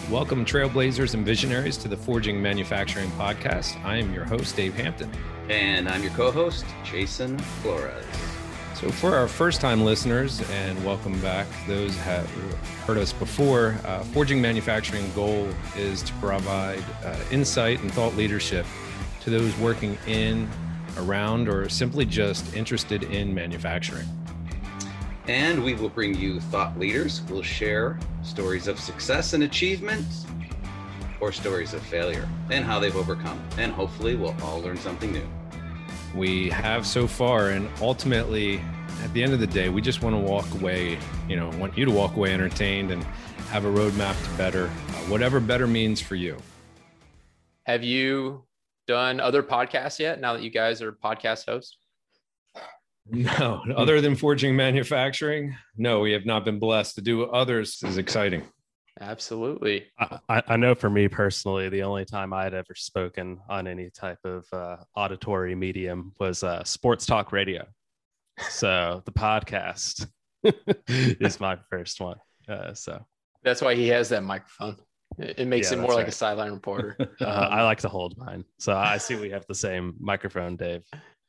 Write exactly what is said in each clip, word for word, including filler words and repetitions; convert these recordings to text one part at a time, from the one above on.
Welcome, trailblazers and visionaries, to the Forging Manufacturing Podcast. I am your host, Dave Hampton. And I'm your co-host, Jason Flores. So for our first-time listeners, and welcome back, those who have heard us before, uh, Forging Manufacturing goal is to provide uh, insight and thought leadership to those working in, around, or simply just interested in manufacturing. And we will bring you thought leaders who will share stories of success and achievement, or stories of failure and how they've overcome. And hopefully we'll all learn something new. We have so far, and ultimately, at the end of the day, we just want to walk away, you know, want you to walk away entertained and have a roadmap to better, uh, whatever better means for you. Have you done other podcasts yet, now that you guys are podcast hosts? No, other than Forging Manufacturing, no, we have not been blessed. To do others is exciting. Absolutely. I, I know for me personally, the only time I had ever spoken on any type of uh, auditory medium was uh, sports talk radio. So the podcast is my first one. Uh, so that's why he has that microphone. It, it makes yeah, it more like right. a sideline reporter. uh, I like to hold mine. So I see we have the same microphone, Dave.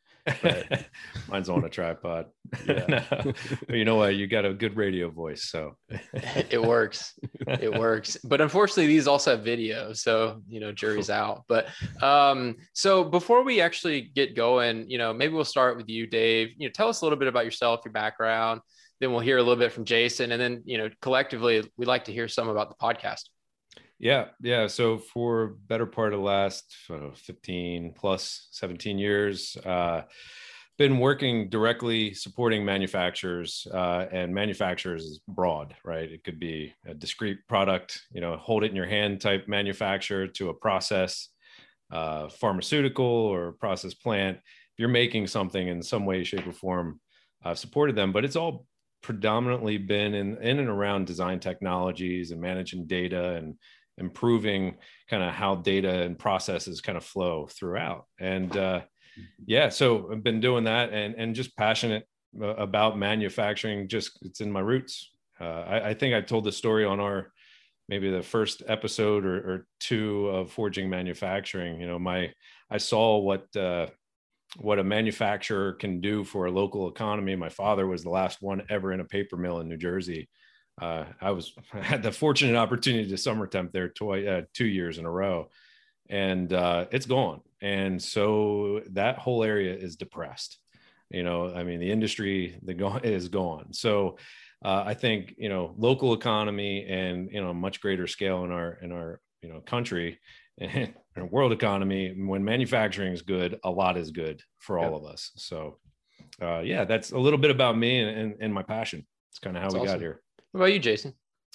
But mine's on a tripod. Yeah. No, but you know what? You got a good radio voice, so it works. It works. But unfortunately, these also have video, so you know, jury's out. But um, so before we actually get going, you know, maybe we'll start with you, Dave. You know, tell us a little bit about yourself, your background. Then we'll hear a little bit from Jason, and then you know, collectively, we'd like to hear some about the podcast. Yeah, yeah. So for better part of the last I don't know, fifteen plus seventeen years, uh, been working directly supporting manufacturers, uh, and manufacturers is broad, right? It could be a discrete product, you know, hold it in your hand type manufacturer, to a process, uh, pharmaceutical or process plant. If you're making something in some way, shape, or form, I've supported them, but it's all predominantly been in, in and around design technologies and managing data and improving kind of how data and processes kind of flow throughout. And uh, yeah, so I've been doing that and, and just passionate about manufacturing. Just, it's in my roots. Uh, I, I think I told the story on our, maybe the first episode or, or two of Forging Manufacturing. You know, my, I saw what, uh, what a manufacturer can do for a local economy. My father was the last one ever in a paper mill in New Jersey. Uh, I was I had the fortunate opportunity to summer temp there twi- uh, two years in a row, and uh, it's gone. And so that whole area is depressed. You know, I mean, the industry the go- is gone. So uh, I think, you know, local economy and, you know, much greater scale in our in our, you know, country and world economy, when manufacturing is good, a lot is good for all Yep. of us. So uh, yeah, that's a little bit about me and, and, and my passion. It's kind of how That's we awesome. got here. What about you, Jason?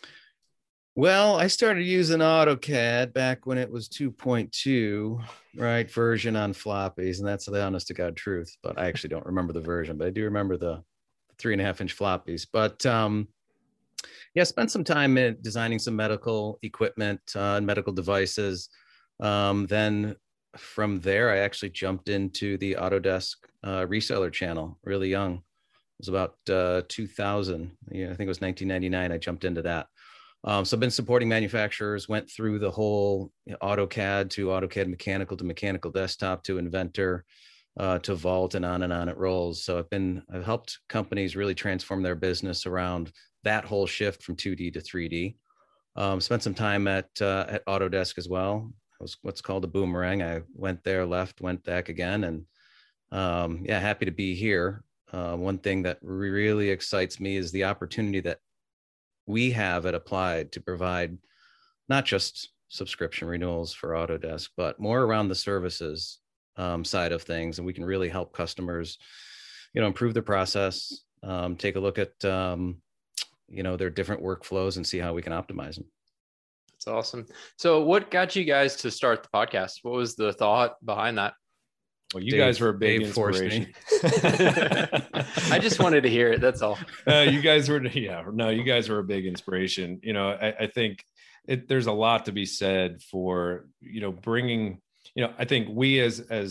Well, I started using AutoCAD back when it was two point two, right, version on floppies, and that's the honest to God truth. But I actually don't remember the version, but I do remember the three and a half inch floppies. But um, yeah, spent some time in designing some medical equipment uh, and medical devices. Um, then from there, I actually jumped into the Autodesk uh, reseller channel really young. It was about uh, two thousand. Yeah, I think it was nineteen ninety-nine. I jumped into that. Um, so I've been supporting manufacturers, went through the whole you know, AutoCAD to AutoCAD mechanical to mechanical desktop to Inventor uh, to Vault, and on and on it rolls. So I've been, I've helped companies really transform their business around that whole shift from two D to three D. Um, spent some time at, uh, at Autodesk as well. It was what's called a boomerang. I went there, left, went back again. And um, yeah, happy to be here. Uh, one thing that really excites me is the opportunity that we have at Applied to provide not just subscription renewals for Autodesk, but more around the services um, side of things. And we can really help customers, you know, improve their process, um, take a look at, um, you know, their different workflows and see how we can optimize them. That's awesome. So what got you guys to start the podcast? What was the thought behind that? Well, you Dave- guys were a big Dave forced me. inspiration. I just wanted to hear it. That's all. uh, you guys were, yeah, no, you guys were a big inspiration. You know, I, I think it, there's a lot to be said for, you know, bringing, you know, I think we as, as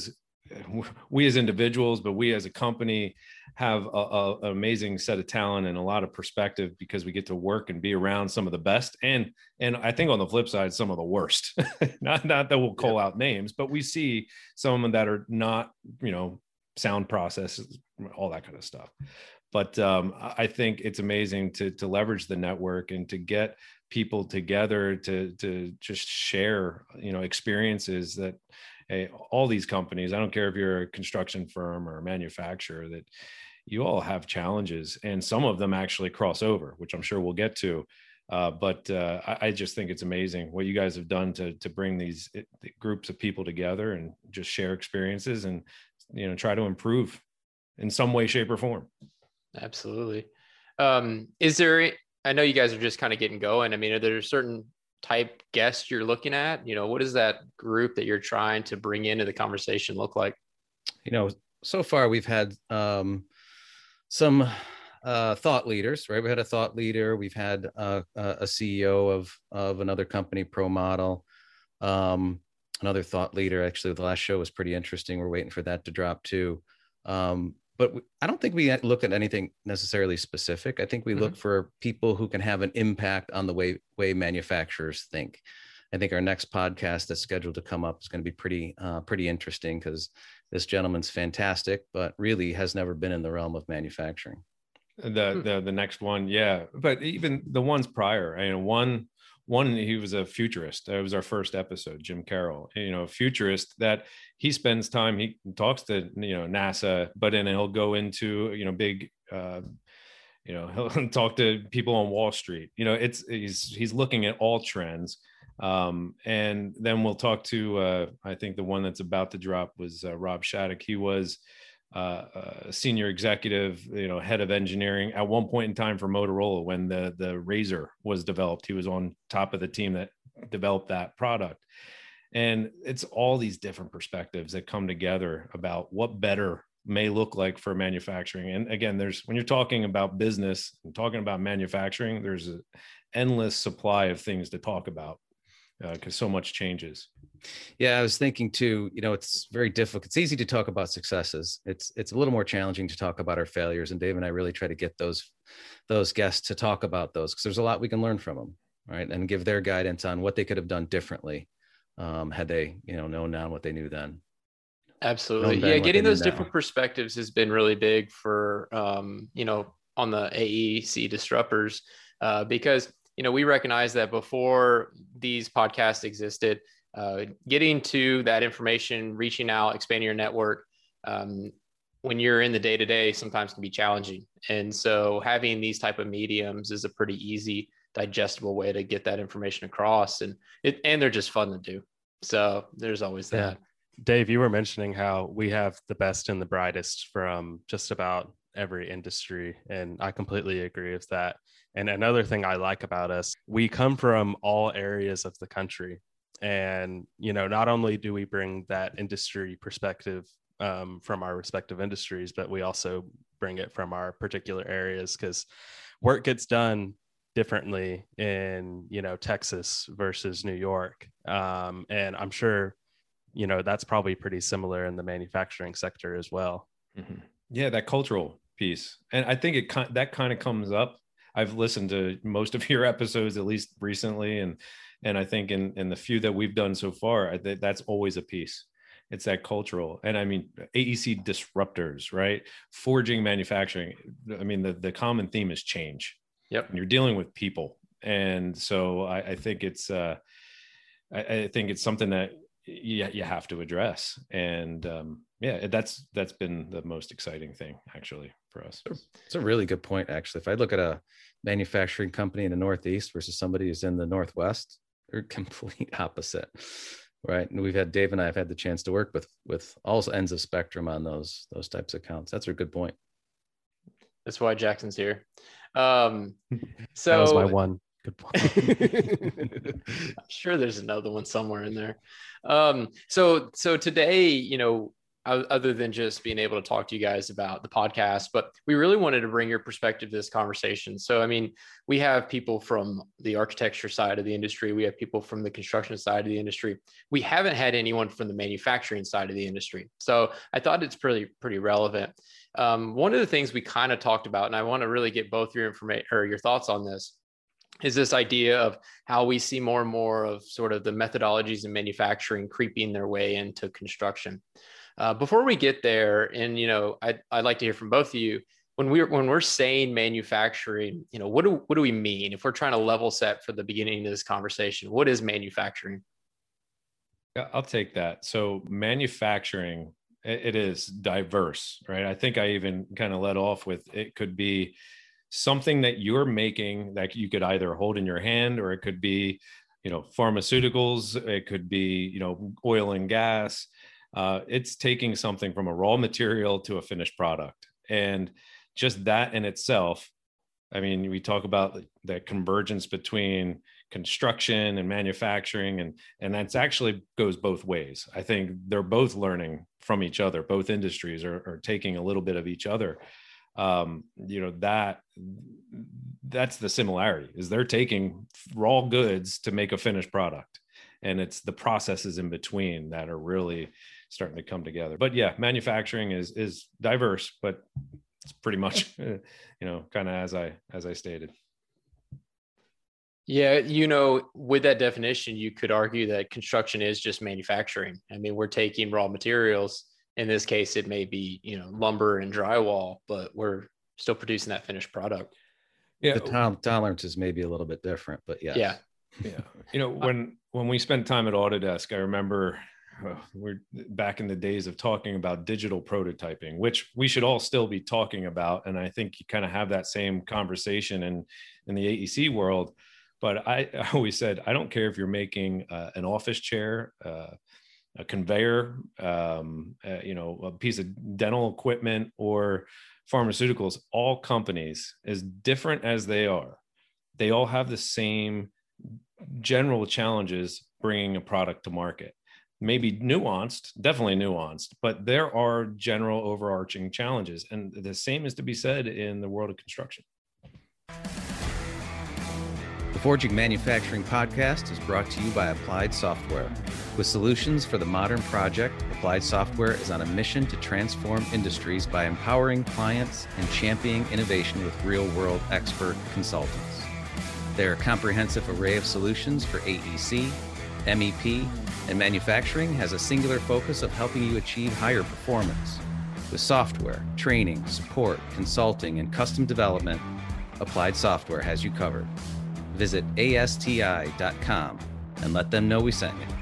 we as individuals, but we as a company have a, a, an amazing set of talent and a lot of perspective because we get to work and be around some of the best. And, and I think on the flip side, some of the worst, not, not that we'll call yeah. out names, but we see some that are not, you know, sound processes, all that kind of stuff. But um, I think it's amazing to, to leverage the network and to get people together to, to just share, you know, experiences that, hey, all these companies, I don't care if you're a construction firm or a manufacturer, that you all have challenges, and some of them actually cross over, which I'm sure we'll get to. Uh, but uh, I, I just think it's amazing what you guys have done to to bring these it, groups of people together and just share experiences and, you know, try to improve in some way, shape, or form. Absolutely. Um, is there? I know you guys are just kind of getting going. I mean, are there certain type guests you're looking at? You know, what does that group that you're trying to bring into the conversation look like? You know, so far we've had um, some uh, thought leaders, right? We had a thought leader. We've had uh, a C E O of of another company, ProModel, um, another thought leader. Actually, the last show was pretty interesting. We're waiting for that to drop too. Um, but we, I don't think we look at anything necessarily specific. I think we mm-hmm. look for people who can have an impact on the way, way manufacturers think. I think our next podcast that's scheduled to come up is going to be pretty, uh, pretty interesting because this gentleman's fantastic, but really has never been in the realm of manufacturing. The, the, the next one. Yeah. But even the ones prior, I mean, one, One, he was a futurist. That was our first episode, Jim Carroll, you know, a futurist that he spends time, he talks to, you know, NASA, but then he'll go into, you know, big, uh, you know, he'll talk to people on Wall Street. You know, it's, he's, he's looking at all trends. Um, and then we'll talk to, uh, I think the one that's about to drop was uh, Rob Shattuck. He was uh, a senior executive, you know, head of engineering at one point in time for Motorola when the the Razr was developed. He was on top of the team that developed that product. And it's all these different perspectives that come together about what better may look like for manufacturing. And again, there's, when you're talking about business and talking about manufacturing, there's an endless supply of things to talk about because uh, so much changes. Yeah, I was thinking too, you know, it's very difficult. It's easy to talk about successes. It's it's a little more challenging to talk about our failures. And Dave and I really try to get those those guests to talk about those because there's a lot we can learn from them, right? And give their guidance on what they could have done differently um, had they, you know, known now what they knew then. Absolutely. Yeah, getting those different perspectives has been really big for, um, you know, on the A E C Disruptors uh, because, you know, we recognize that before these podcasts existed, uh, getting to that information, reaching out, expanding your network, um, when you're in the day-to-day sometimes can be challenging. And so having these type of mediums is a pretty easy, digestible way to get that information across. And it, and they're just fun to do. So there's always that. Yeah. Dave, you were mentioning how we have the best and the brightest from just about every industry. And I completely agree with that. And another thing I like about us, we come from all areas of the country. And, you know, not only do we bring that industry perspective um, from our respective industries, but we also bring it from our particular areas because work gets done differently in, you know, Texas versus New York. Um, and I'm sure, you know, that's probably pretty similar in the manufacturing sector as well. Mm-hmm. Yeah, that cultural piece. And I think it that kind of comes up. I've listened to most of your episodes, at least recently. And and I think in, in the few that we've done so far, I think that's always a piece. It's that cultural. And I mean, A E C disruptors, right? Forging manufacturing. I mean, the, the common theme is change. Yep. And you're dealing with people. And so I, I think it's, uh, I, I think it's something that you, you have to address. And um, yeah, that's, that's been the most exciting thing actually for us. It's a really good point. Actually, if I look at a manufacturing company in the Northeast versus somebody who's in the Northwest, they're complete opposite. Right. And we've had Dave and I have had the chance to work with, with all ends of spectrum on those, those types of accounts. That's a good point. That's why Jackson's here. Um, so that was my one good point. I'm sure there's another one somewhere in there. Um, so, so today, you know, other than just being able to talk to you guys about the podcast, but we really wanted to bring your perspective to this conversation. So, I mean, we have people from the architecture side of the industry. We have people from the construction side of the industry. We haven't had anyone from the manufacturing side of the industry. So I thought it's pretty, pretty relevant. Um, one of the things we kind of talked about, and I want to really get both your information or your thoughts on this, is this idea of how we see more and more of sort of the methodologies in manufacturing creeping their way into construction. Uh, before we get there, and you know, I'd, I'd like to hear from both of you. When we're when we're saying manufacturing, you know, what do what do we mean? If we're trying to level set for the beginning of this conversation, what is manufacturing? Yeah, I'll take that. So manufacturing, it, it is diverse, right? I think I even kind of led off with it could be something that you're making that you could either hold in your hand, or it could be, you know, pharmaceuticals. It could be, you know, oil and gas. Uh, it's taking something from a raw material to a finished product. And just that in itself, I mean, we talk about that convergence between construction and manufacturing, and, and that's actually goes both ways. I think they're both learning from each other. Both industries are, are taking a little bit of each other. Um, you know, that that's the similarity, is they're taking raw goods to make a finished product. And it's the processes in between that are really starting to come together. But yeah, manufacturing is is diverse, but it's pretty much, you know, kind of as I as I stated. Yeah, you know, with that definition, you could argue that construction is just manufacturing. I mean, we're taking raw materials. In this case, it may be, you know, lumber and drywall, but we're still producing that finished product. Yeah, the to- tolerances may be a little bit different, but yes. Yeah. Yeah. You know, when when we spent time at Autodesk, I remember uh, we're back in the days of talking about digital prototyping, which we should all still be talking about. And I think you kind of have that same conversation in, in the A E C world. But I, I always said, I don't care if you're making uh, an office chair, uh, a conveyor, um, uh, you know, a piece of dental equipment or pharmaceuticals. All companies, as different as they are, they all have the same general challenges bringing a product to market. Maybe nuanced, definitely nuanced, but there are general overarching challenges. And the same is to be said in the world of construction. The Forging Manufacturing Podcast is brought to you by Applied Software. With solutions for the modern project, Applied Software is on a mission to transform industries by empowering clients and championing innovation with real-world expert consultants. Their comprehensive array of solutions for A E C, M E P, and manufacturing has a singular focus of helping you achieve higher performance. With software, training, support, consulting, and custom development, Applied Software has you covered. Visit A S T I dot com and let them know we sent you.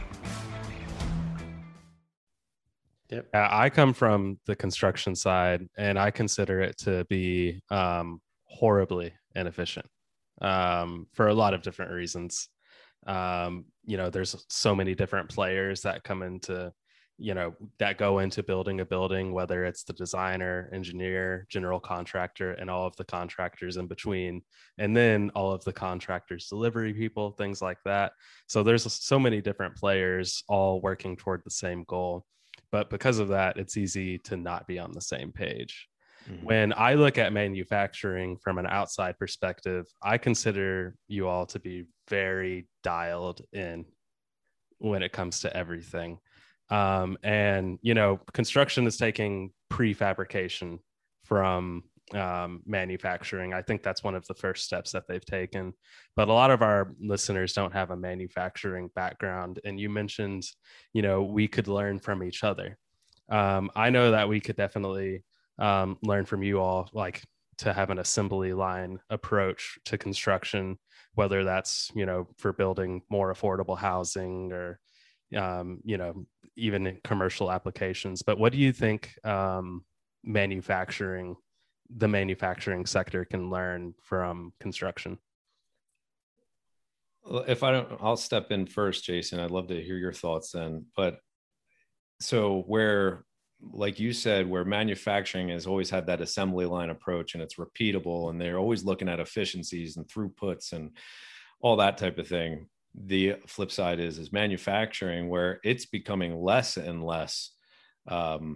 Yep. I come from the construction side, and I consider it to be um, horribly inefficient um, for a lot of different reasons. Um, you know, there's so many different players that come into, you know, that go into building a building, whether it's the designer, engineer, general contractor, and all of the contractors in between, and then all of the contractors, delivery people, things like that. So there's so many different players all working toward the same goal. But because of that, it's easy to not be on the same page. Mm-hmm. When I look at manufacturing from an outside perspective, I consider you all to be very dialed in when it comes to everything. Um, and, you know, construction is taking prefabrication from um, manufacturing. I think that's one of the first steps that they've taken. But a lot of our listeners don't have a manufacturing background. And you mentioned, you know, we could learn from each other. Um, I know that we could definitely um, learn from you all, like to have an assembly line approach to construction, whether that's, you know, for building more affordable housing or, um, you know, even in commercial applications. But what do you think um, manufacturing, the manufacturing sector can learn from construction? If I don't, I'll step in first, Jason. I'd love to hear your thoughts then. But so where, like you said, where manufacturing has always had that assembly line approach and it's repeatable and they're always looking at efficiencies and throughputs and all that type of thing. The flip side is, is manufacturing, where it's becoming less and less um,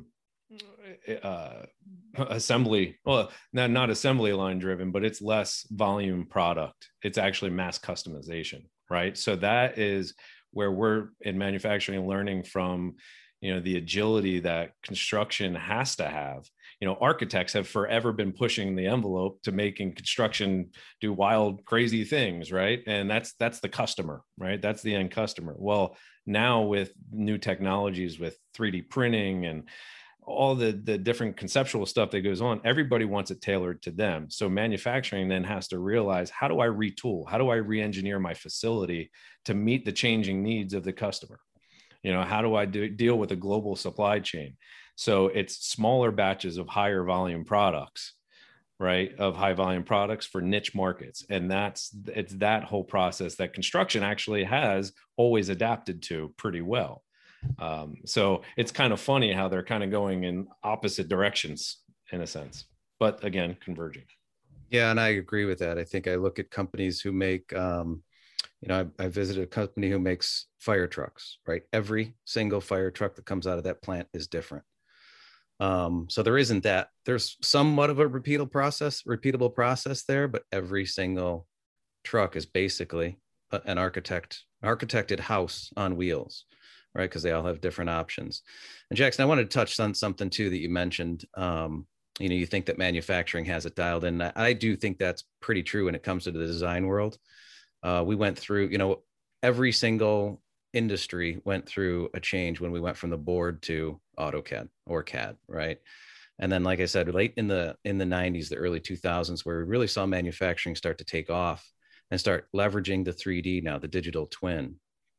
uh, assembly, well, not, not assembly line driven, but it's less volume product. It's actually mass customization, right? So that is where we're in manufacturing learning from, you know, the agility that construction has to have. You know, architects have forever been pushing the envelope to making construction do wild, crazy things, right? And that's that's the customer, right? That's the end customer. Well, now with new technologies, with three D printing and all the the different conceptual stuff that goes on, everybody wants it tailored to them. So manufacturing then has to realize, how do I retool? How do I re-engineer my facility to meet the changing needs of the customer? You know, how do I do, deal with a global supply chain? So it's smaller batches of higher volume products, right? Of high volume products for niche markets. And that's, it's that whole process that construction actually has always adapted to pretty well. Um, so it's kind of funny how they're kind of going in opposite directions in a sense, but again, converging. Yeah, and I agree with that. I think I look at companies who make, um, you know, I, I visited a company who makes fire trucks, right? Every single fire truck that comes out of that plant is different. Um, so there isn't that, there's somewhat of a repeatable process, repeatable process there, but every single truck is basically a, an architect, architected house on wheels, right? Because they all have different options. And Jackson, I wanted to touch on something too that you mentioned. Um, you know, you think that manufacturing has it dialed in. I, I do think that's pretty true when it comes to the design world. Uh, we went through, you know, every single industry went through a change when we went from the board to AutoCAD or C A D, right? And then, like I said, late in the in the nineties, the early two thousands, where we really saw manufacturing start to take off and start leveraging the three D now, the digital twin.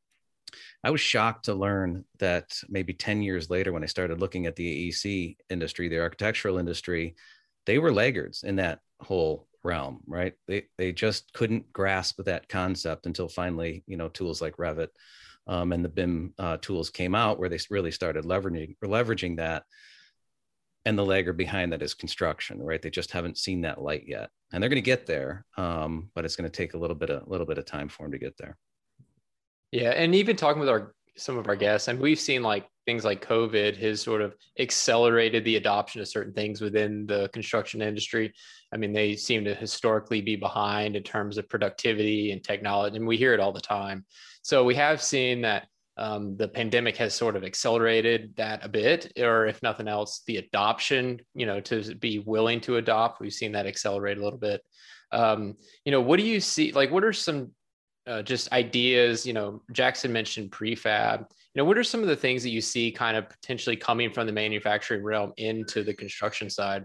I was shocked to learn that maybe ten years later, when I started looking at the A E C industry, the architectural industry, they were laggards in that whole realm, right? They they just couldn't grasp that concept until finally, you know, tools like Revit um, and the B I M uh, tools came out, where they really started leveraging leveraging that. And the laggard behind that is construction, right? They just haven't seen that light yet, and they're going to get there, um, but it's going to take a little bit a little bit of time for them to get there. Yeah, and even talking with our some of our guests, and we've seen like things like COVID has sort of accelerated the adoption of certain things within the construction industry. I mean, they seem to historically be behind in terms of productivity and technology, and we hear it all the time. So we have seen that um, the pandemic has sort of accelerated that a bit, or if nothing else, the adoption, you know, to be willing to adopt. We've seen that accelerate a little bit. Um, you know, what do you see? Like, what are some Uh, just ideas? You know, Jackson mentioned prefab. You know, what are some of the things that you see kind of potentially coming from the manufacturing realm into the construction side?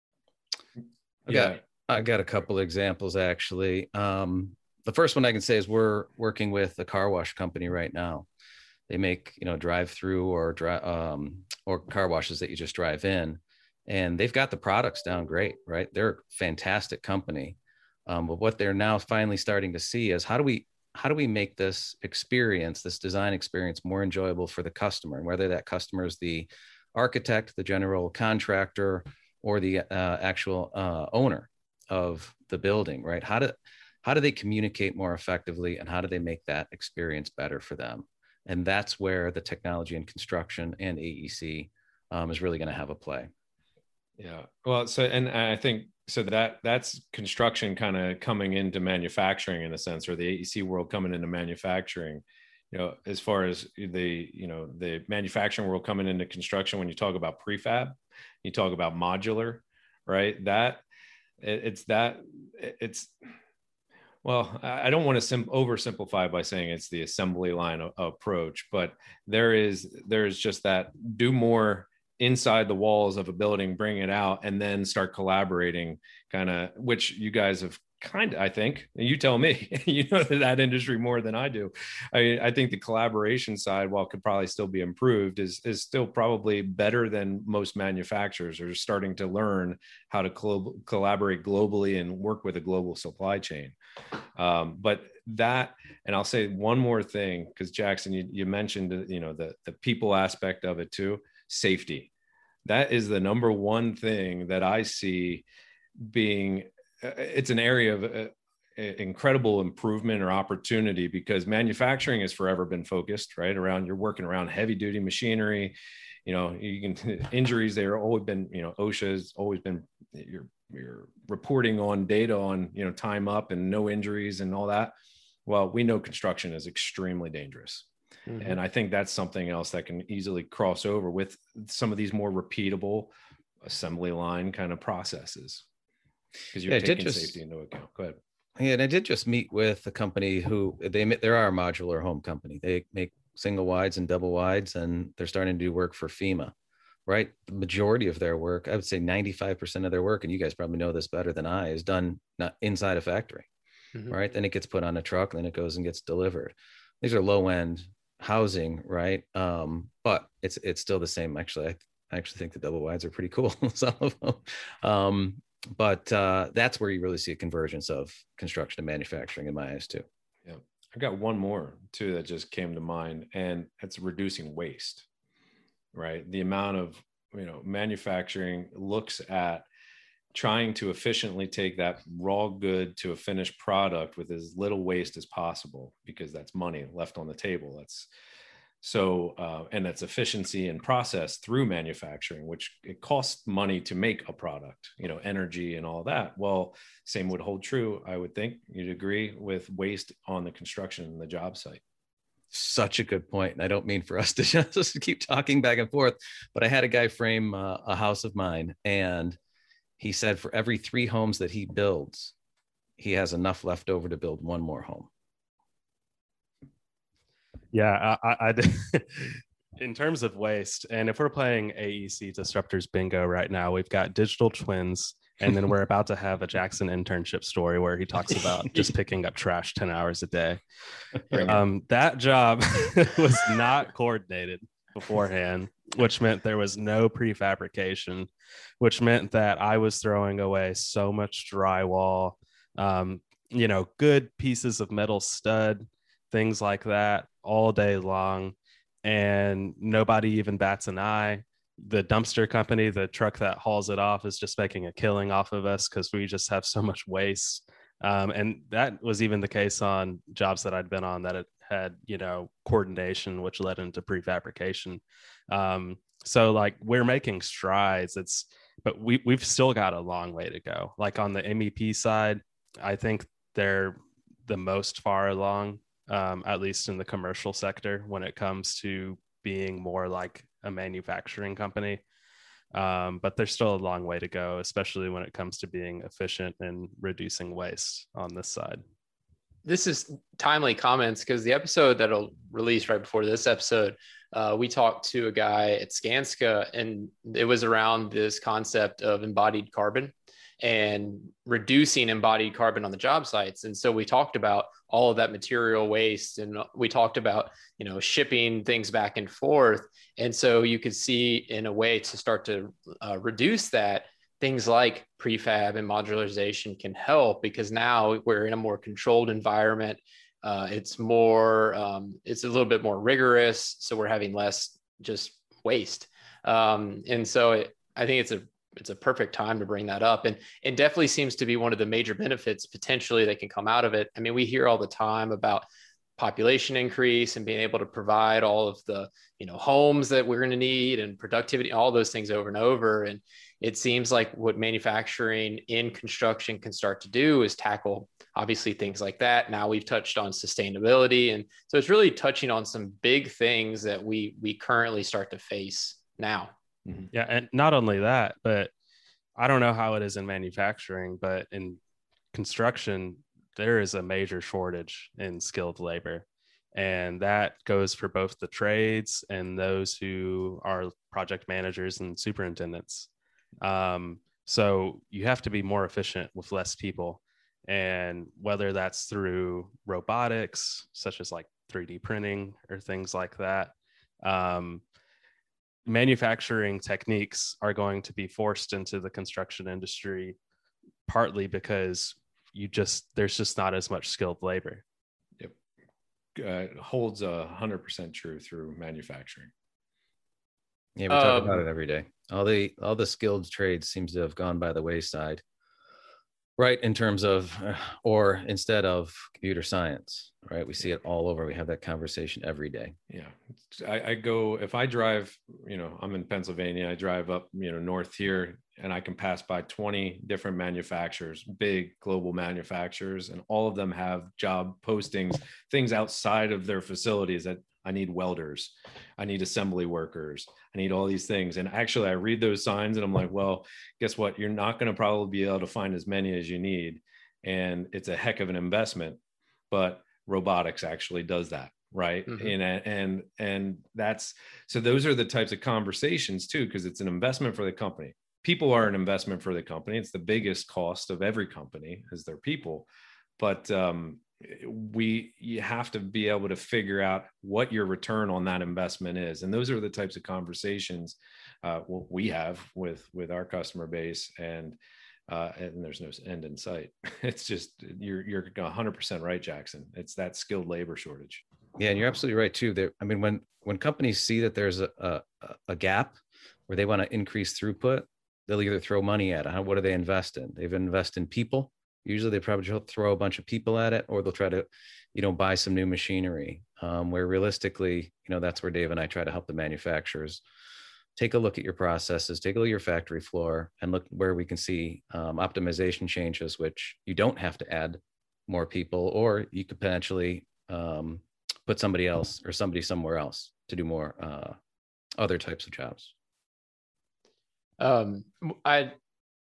I got, yeah. I got a couple of examples actually. Um, the first one I can say is we're working with a car wash company right now. They make, you know, drive-through or drive um, or car washes that you just drive in, and they've got the products down great, right? They're a fantastic company. Um, but what they're now finally starting to see is how do we how do we make this experience, this design experience, more enjoyable for the customer, and whether that customer is the architect, the general contractor, or the uh, actual uh, owner of the building, right? How do how do they communicate more effectively, and how do they make that experience better for them? And that's where the technology in construction and A E C um, is really going to have a play. Yeah. Well, so, and I think, so that that's construction kind of coming into manufacturing in a sense, or the A E C world coming into manufacturing, you know, as far as the, you know, the manufacturing world coming into construction. When you talk about prefab, you talk about modular, right? That it, it's that it's, well, I don't want to sim- oversimplify by saying it's the assembly line of, approach, but there is, there's just that do more inside the walls of a building, bring it out, and then start collaborating, kind of, which you guys have kind of, I think, you tell me, you know that industry more than I do. I, I think the collaboration side, while could probably still be improved, is, is still probably better than most manufacturers are starting to learn how to col- collaborate globally and work with a global supply chain. Um, but that, and I'll say one more thing, because Jackson, you, you mentioned, you know, the, the people aspect of it too. Safety. That is the number one thing that I see being, it's an area of, incredible improvement or opportunity, because manufacturing has forever been focused right around, you're working around heavy duty machinery. You know, you can injuries, they're always been, you know, OSHA has always been, you're, you're reporting on data on, you know, time up and no injuries and all that. Well, we know construction is extremely dangerous. Mm-hmm. And I think that's something else that can easily cross over with some of these more repeatable assembly line kind of processes, because you're yeah, taking just, safety into account. Go ahead. Yeah, and I did just meet with a company who they there are a modular home company. They make single wides and double wides, and they're starting to do work for FEMA, right? The majority of their work, I would say ninety-five percent of their work, and you guys probably know this better than I, is done not inside a factory, mm-hmm. right? Then it gets put on a truck, and then it goes and gets delivered. These are low end housing, right? Um, but it's it's still the same. Actually, I, I actually think the double wides are pretty cool, some of them. Um, but uh, that's where you really see a convergence of construction and manufacturing in my eyes too. Yeah, I've got one more too that just came to mind, and it's reducing waste. Right, the amount of, you know, manufacturing looks at trying to efficiently take that raw good to a finished product with as little waste as possible, because that's money left on the table. That's so, uh, and that's efficiency and process through manufacturing, which it costs money to make a product, you know, energy and all that. Well, same would hold true, I would think you'd agree, with waste on the construction and the job site. Such a good point. And I don't mean for us to just keep talking back and forth, but I had a guy frame uh, a house of mine, and he said for every three homes that he builds, he has enough left over to build one more home. Yeah, I, I, I in terms of waste, and if we're playing A E C Disruptors Bingo right now, we've got digital twins, and then we're about to have a Jackson internship story where he talks about just picking up trash ten hours a day. Um, that job was not coordinated beforehand, which meant there was no prefabrication, which meant that I was throwing away so much drywall, um, you know, good pieces of metal stud, things like that all day long. And nobody even bats an eye. The dumpster company, the truck that hauls it off, is just making a killing off of us because we just have so much waste. Um, and that was even the case on jobs that I'd been on that it had, you know, coordination, which led into prefabrication. Um, so like we're making strides. It's, but we, we've still got a long way to go. Like on the M E P side, I think they're the most far along, um, at least in the commercial sector, when it comes to being more like a manufacturing company. Um, but there's still a long way to go, especially when it comes to being efficient and reducing waste on this side. This is timely comments because the episode that'll release right before this episode, uh, we talked to a guy at Skanska, and it was around this concept of embodied carbon and reducing embodied carbon on the job sites. And so we talked about all of that material waste, and we talked about, you know, shipping things back and forth. And so you could see in a way to start to uh, reduce that, things like prefab and modularization can help, because now we're in a more controlled environment. Uh, it's more, um, it's a little bit more rigorous. So we're having less just waste. Um, and so it, I think it's a, it's a perfect time to bring that up. And it definitely seems to be one of the major benefits potentially that can come out of it. I mean, we hear all the time about population increase and being able to provide all of the, you know, homes that we're going to need and productivity, all those things over and over. And it seems like what manufacturing in construction can start to do is tackle obviously things like that. Now we've touched on sustainability. And so it's really touching on some big things that we, we currently start to face now. Mm-hmm. Yeah. And not only that, but I don't know how it is in manufacturing, but in construction, there is a major shortage in skilled labor. And that goes for both the trades and those who are project managers and superintendents. Um, so you have to be more efficient with less people. And whether that's through robotics, such as like three D printing or things like that, um, manufacturing techniques are going to be forced into the construction industry, partly because you just, there's just not as much skilled labor. Yep. Uh, holds a hundred percent true through manufacturing. Yeah, we talk um, about it every day. All the all the skilled trades seems to have gone by the wayside. Right, in terms of, uh, or instead of computer science, right? We see it all over. We have that conversation every day. Yeah, I, I go, if I drive, you know, I'm in Pennsylvania, I drive up, you know, north here, and I can pass by twenty different manufacturers, big global manufacturers, and all of them have job postings, things outside of their facilities that I need welders, I need assembly workers, I need all these things. And actually I read those signs and I'm like, well, guess what? You're not going to probably be able to find as many as you need. And it's a heck of an investment, but robotics actually does that. Right. Mm-hmm. And, and, and that's, so those are the types of conversations too, because it's an investment for the company. People are an investment for the company. It's the biggest cost of every company is their people. But, um, we you have to be able to figure out what your return on that investment is, and those are the types of conversations uh, well, we have with with our customer base, and uh, and there's no end in sight. It's just you're you're one hundred percent right, Jackson. It's that skilled labor shortage. Yeah, and you're absolutely right too. There, I mean, when when companies see that there's a a, a gap where they want to increase throughput, they'll either throw money at it. How, what do they invest in? They've invest in people. Usually they probably throw a bunch of people at it, or they'll try to, you know, buy some new machinery. Um, where realistically, you know, that's where Dave and I try to help the manufacturers take a look at your processes, take a look at your factory floor, and look where we can see um, optimization changes, which you don't have to add more people, or you could potentially um, put somebody else or somebody somewhere else to do more uh, other types of jobs. Um, I.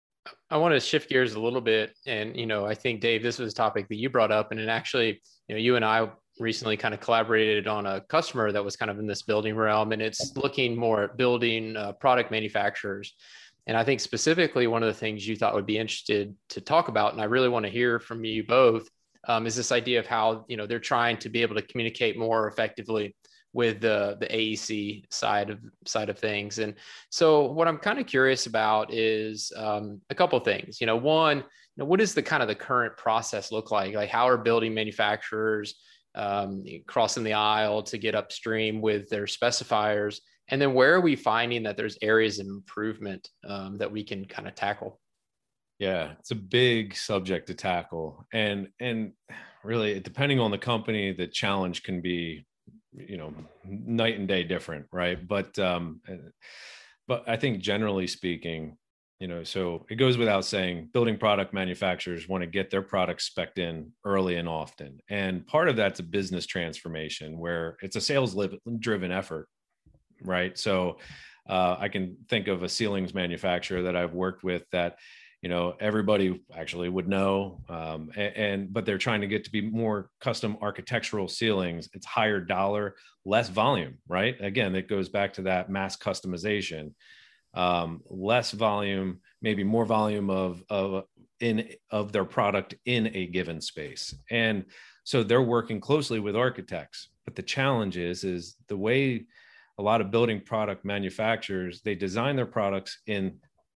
I want to shift gears a little bit. And, you know, I think, Dave, this was a topic that you brought up. And it actually, you know, you and I recently kind of collaborated on a customer that was kind of in this building realm. And it's looking more at building uh, product manufacturers. And I think specifically one of the things you thought would be interested to talk about, and I really want to hear from you both, um, is this idea of how, you know, they're trying to be able to communicate more effectively with the the A E C side of side of things. And so what I'm kind of curious about is um, a couple of things. You know, one, you know, what does the kind of the current process look like? Like, how are building manufacturers um, crossing the aisle to get upstream with their specifiers? And then where are we finding that there's areas of improvement um, that we can kind of tackle? Yeah, it's a big subject to tackle. And, and really, depending on the company, the challenge can be, you know, night and day different. Right. But, um, but I think generally speaking, you know, so it goes without saying, building product manufacturers want to get their products spec'd in early and often. And part of that's a business transformation where it's a sales driven effort. Right. So uh, I can think of a ceilings manufacturer that I've worked with that, you know, everybody actually would know, um, and, and but they're trying to get to be more custom architectural ceilings. It's higher dollar, less volume, right? Again, it goes back to that mass customization, um, less volume, maybe more volume of of in of their product in a given space, and so they're working closely with architects. But the challenge is, is the way a lot of building product manufacturers, they design their products in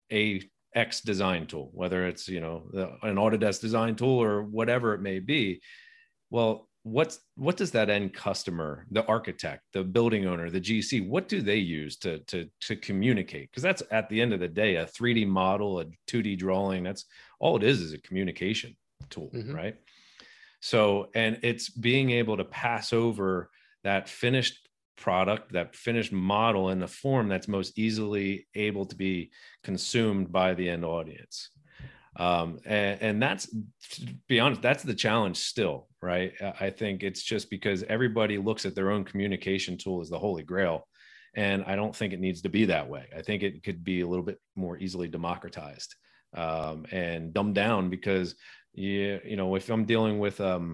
a X design tool, whether it's, you know, an Autodesk design tool or whatever it may be. Well, what's, what does that end customer, the architect, the building owner, the G C, what do they use to, to, to communicate? Because that's at the end of the day, a three D model, a two D drawing, that's all it is, is a communication tool, mm-hmm. right? So, and it's being able to pass over that finished product, that finished model in the form that's most easily able to be consumed by the end audience. Um, and, and that's, to be honest, that's the challenge still, right? I think it's just because everybody looks at their own communication tool as the holy grail. And I don't think it needs to be that way. I think it could be a little bit more easily democratized um, and dumbed down, because you, you know, if I'm dealing with, um,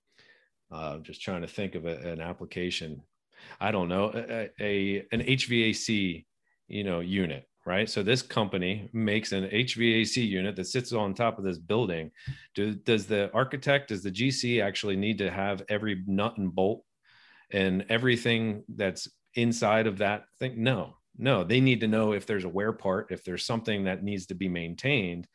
uh, just trying to think of a, an application, I don't know, a, a an H V A C, you know, unit, right? So this company makes an H V A C unit that sits on top of this building. Do, does the architect, does the G C actually need to have every nut and bolt and everything that's inside of that thing? No, no, they need to know if there's a wear part, if there's something that needs to be maintained.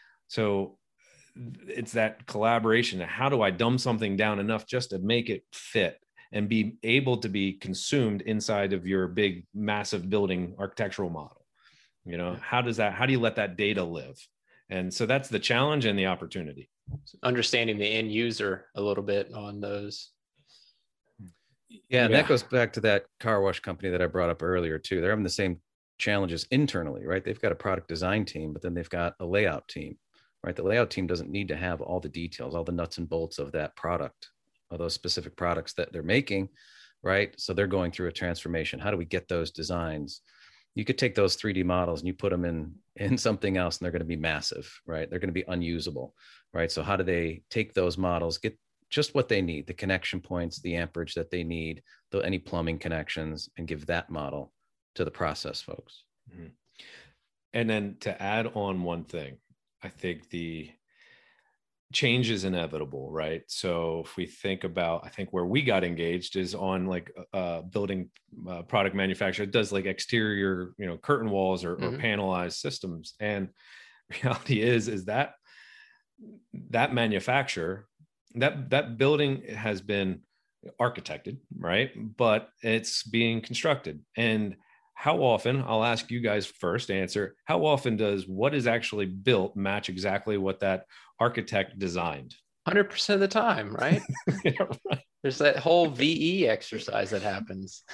So it's that collaboration. How do I dumb something down enough just to make it fit and be able to be consumed inside of your big, massive building architectural model? You know, how does that, how do you let that data live? And so that's the challenge and the opportunity. Understanding the end user a little bit on those. Yeah, and Yeah. that goes back to that car wash company that I brought up earlier too. They're having the same challenges internally, right? They've got a product design team, but then they've got a layout team, right? The layout team doesn't need to have all the details, all the nuts and bolts of that product, of those specific products that they're making, right? So they're going through a transformation. How do we get those designs? You could take those three D models and you put them in in something else, and they're going to be massive, right? They're going to be unusable, right? So how do they take those models, get just what they need, the connection points, the amperage that they need, the, any plumbing connections, and give that model to the process folks. Mm-hmm. And then to add on one thing, I think the change is inevitable, right? So if we think about, I think where we got engaged is on like uh, building uh, product manufacturer that does like exterior, you know, curtain walls or, mm-hmm. or panelized systems. And reality is, is that that manufacturer, that that building has been architected, right? But it's being constructed. And how often, I'll ask you guys first to answer, how often does what is actually built match exactly what that architect designed? one hundred percent of the time, right? Yeah, right. There's that whole V E exercise that happens.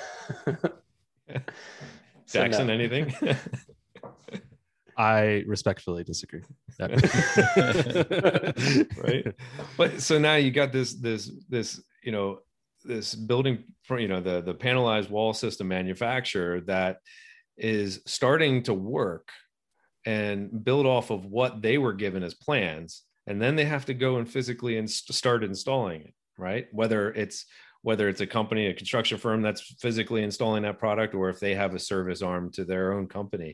Jackson, so no. anything? I respectfully disagree. Right. But so now you got this, this, this, you know, this building for, you know, the, the panelized wall system manufacturer that is starting to work and build off of what they were given as plans. And then they have to go and physically and start installing it, right? Whether it's, whether it's a company, a construction firm that's physically installing that product, or if they have a service arm to their own company.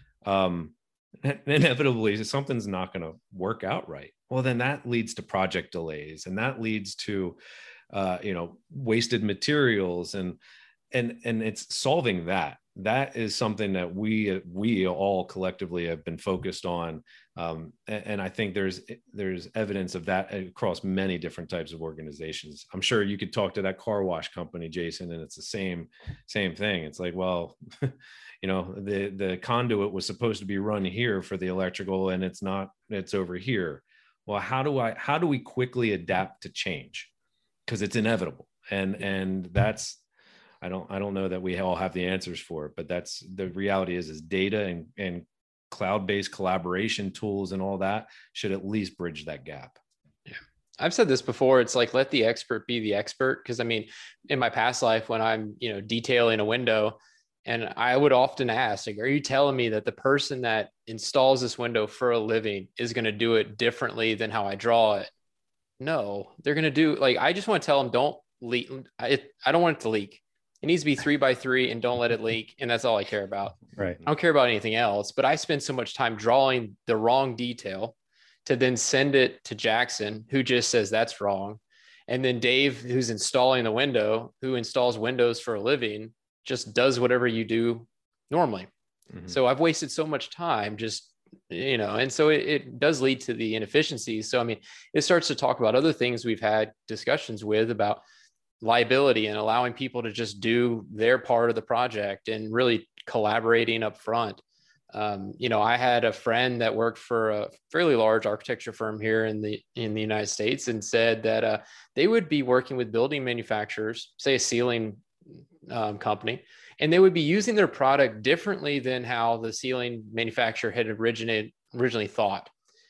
Um, inevitably something's not going to work out right. Well, then that leads to project delays, and that leads to uh, you know, wasted materials, and and and it's solving that. That is something that we we all collectively have been focused on, um, and, and I think there's there's evidence of that across many different types of organizations. I'm sure you could talk to that car wash company, Jason, and it's the same same thing. It's like, well, you know, the the conduit was supposed to be run here for the electrical, and it's not. It's over here. Well, how do I how do we quickly adapt to change? Because it's inevitable, and and that's. I don't I don't know that we all have the answers for it, but that's the reality is is data and, and cloud-based collaboration tools and all that should at least bridge that gap. Yeah. I've said this before. It's like, let the expert be the expert. Cause I mean, in my past life, when I'm, you know, detailing a window, and I would often ask, like, are you telling me that the person that installs this window for a living is going to do it differently than how I draw it? No, they're going to do, like, I just want to tell them, don't leak. I, I don't want it to leak. It needs to be three by three and don't let it leak. And that's all I care about. Right. I don't care about anything else, but I spend so much time drawing the wrong detail to then send it to Jackson, who just says that's wrong. And then Dave, who's installing the window, who installs windows for a living, just does whatever you do normally. Mm-hmm. So I've wasted so much time just, you know, and so it, it does lead to the inefficiencies. So, I mean, it starts to talk about other things we've had discussions with about liability and allowing people to just do their part of the project and really collaborating up front. Um, you know, I had a friend that worked for a fairly large architecture firm here in the in the United States, and said that uh, they would be working with building manufacturers, say a ceiling um, company, and they would be using their product differently than how the ceiling manufacturer had originated originally thought.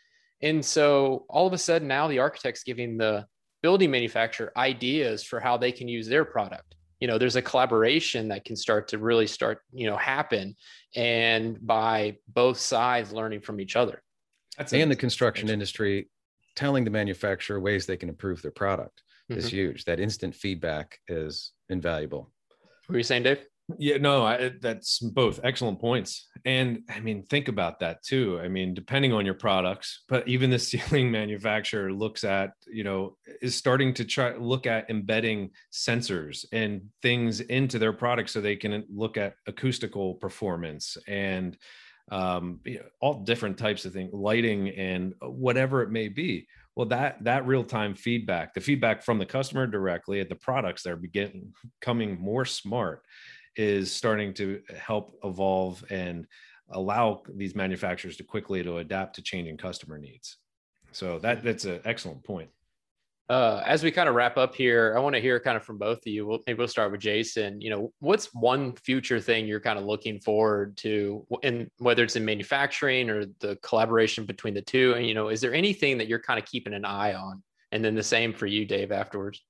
And so all of a sudden now the architect's giving the building manufacturer ideas for how they can use their product. You know, there's a collaboration that can start to really start, you know, happen, and by both sides learning from each other. That's and the construction industry telling the manufacturer ways they can improve their product mm-hmm. is huge. That instant feedback is invaluable. What were you saying, Dave? Yeah, no, I, that's both excellent points. And I mean, think about that too. I mean, depending on your products, but even the ceiling manufacturer looks at, you know, is starting to try look at embedding sensors and things into their products so they can look at acoustical performance and um, you know, all different types of things, lighting and whatever it may be. Well, that that real-time feedback, the feedback from the customer directly at the products that are beginning becoming more smart, is starting to help evolve and allow these manufacturers to quickly to adapt to changing customer needs. So that that's an excellent point. Uh, as we kind of wrap up here, I want to hear kind of from both of you. We'll, maybe we'll start with Jason. You know, what's one future thing you're kind of looking forward to, and whether it's in manufacturing or the collaboration between the two? And, you know, is there anything that you're kind of keeping an eye on? And then the same for you, Dave, afterwards.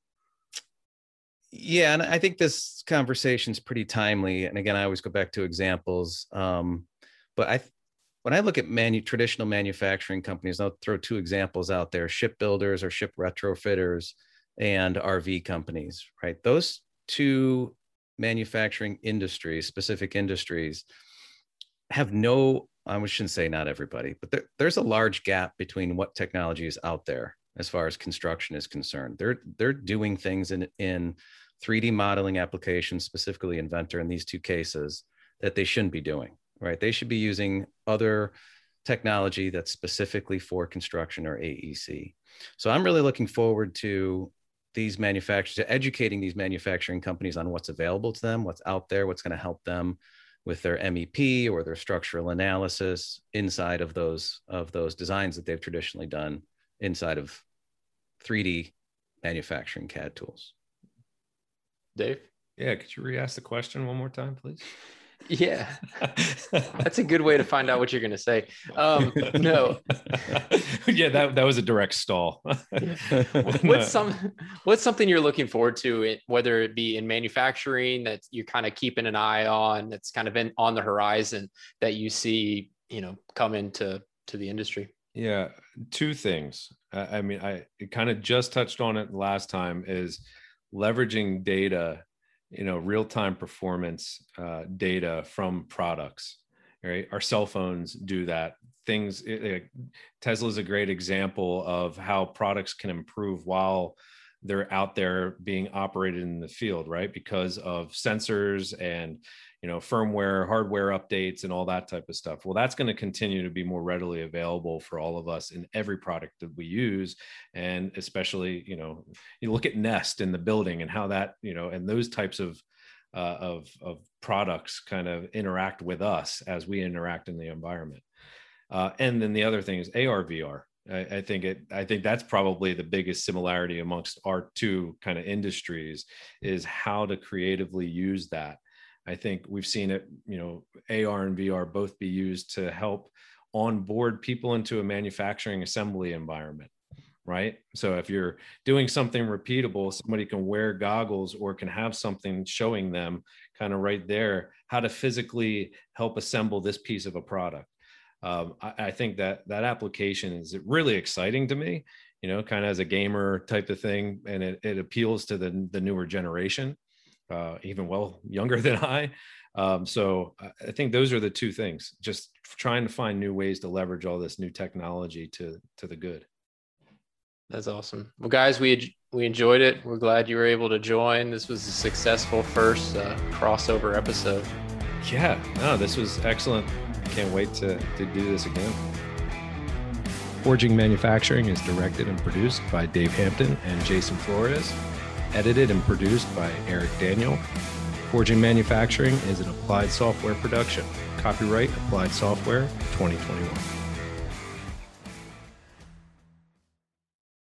Yeah, and I think this conversation is pretty timely. And again, I always go back to examples. Um, but I, when I look at manu- traditional manufacturing companies, I'll throw two examples out there: shipbuilders or ship retrofitters and R V companies, right? Those two manufacturing industries, specific industries, have no, I shouldn't say not everybody, but there, there's a large gap between what technology is out there as far as construction is concerned. They're, they're doing things in, in three D modeling applications, specifically Inventor in these two cases, that they shouldn't be doing, right? They should be using other technology that's specifically for construction or A E C. So I'm really looking forward to these manufacturers, to educating these manufacturing companies on what's available to them, what's out there, what's going to help them with their M E P or their structural analysis inside of those, of those designs that they've traditionally done inside of three D manufacturing C A D tools. Dave? Yeah, could you re-ask the question one more time, please? Yeah, that's a good way to find out what you're going to say. Um, no. Yeah, that, that was a direct stall. What's some what's something you're looking forward to, whether it be in manufacturing that you're kind of keeping an eye on, that's kind of in, on the horizon that you see, you know, come into to the industry? Yeah, two things. I, I mean, I kind of just touched on it last time, is leveraging data, you know, real-time performance uh, data from products, right? Our cell phones do that. Things, it, Tesla is a great example of how products can improve while they're out there being operated in the field, right? Because of sensors and, you know, firmware, hardware updates and all that type of stuff. Well, that's going to continue to be more readily available for all of us in every product that we use. And especially, you know, you look at Nest in the building and how that, you know, and those types of, uh, of, of products kind of interact with us as we interact in the environment. Uh, and then the other thing is A R, V R. I, I think it, I think that's probably the biggest similarity amongst our two kind of industries, is how to creatively use that. I think we've seen it, you know, A R and V R both be used to help onboard people into a manufacturing assembly environment, right? So if you're doing something repeatable, somebody can wear goggles or can have something showing them kind of right there how to physically help assemble this piece of a product. Um, I, I think that that application is really exciting to me, you know, kind of as a gamer type of thing, and it, it appeals to the, the newer generation. Uh, even well younger than I. Um, so I think those are the two things, just trying to find new ways to leverage all this new technology to, to the good. That's awesome. Well, guys, we, we enjoyed it. We're glad you were able to join. This was a successful first uh, crossover episode. Yeah, no, this was excellent. Can't wait to, to do this again. Forging Manufacturing is directed and produced by Dave Hampton and Jason Flores. Edited and produced by Eric Daniel. Forging Manufacturing is an Applied Software production. Copyright Applied Software twenty twenty-one.